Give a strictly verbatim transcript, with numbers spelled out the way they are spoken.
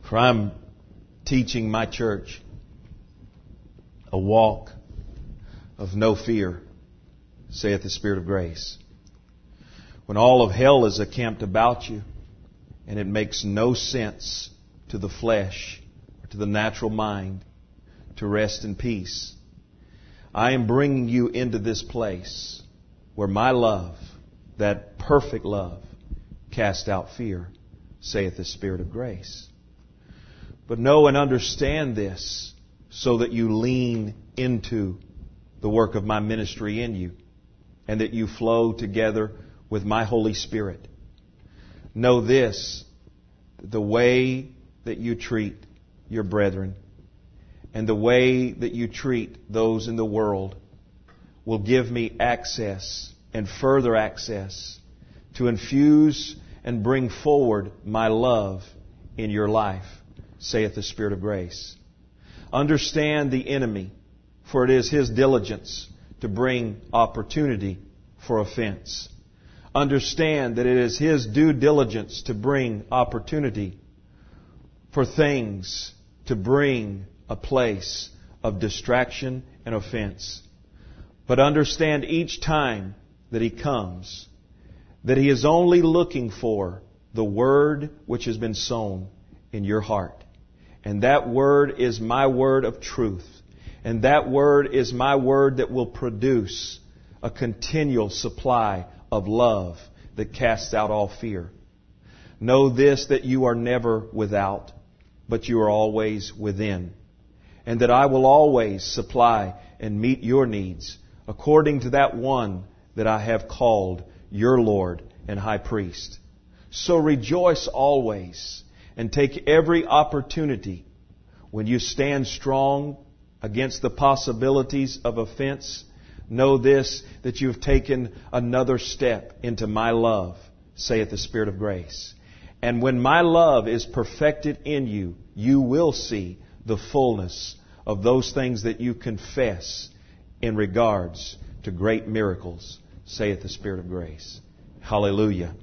For I'm teaching my church a walk of no fear, saith the Spirit of grace. When all of hell is encamped about you, and it makes no sense to the flesh or to the natural mind to rest in peace, I am bringing you into this place where my love, that perfect love, casts out fear, saith the Spirit of grace. But know and understand this so that you lean into the work of my ministry in you and that you flow together with my Holy Spirit. Know this, the way that you treat your brethren and the way that you treat those in the world will give me access and further access to infuse and bring forward my love in your life, saith the Spirit of grace. Understand the enemy, for it is his diligence to bring opportunity for offense. Understand that it is his due diligence to bring opportunity for things to bring a place of distraction and offense. But understand each time that he comes, that he is only looking for the word which has been sown in your heart. And that word is my word of truth. And that word is my word that will produce a continual supply of love that casts out all fear. Know this, that you are never without, but you are always within. And that I will always supply and meet your needs according to that one that I have called your Lord and High Priest. So rejoice always and take every opportunity when you stand strong against the possibilities of offense. Know this, that you have taken another step into my love, saith the Spirit of grace. And when my love is perfected in you, you will see the fullness of those things that you confess in regards to great miracles, saith the Spirit of grace. Hallelujah.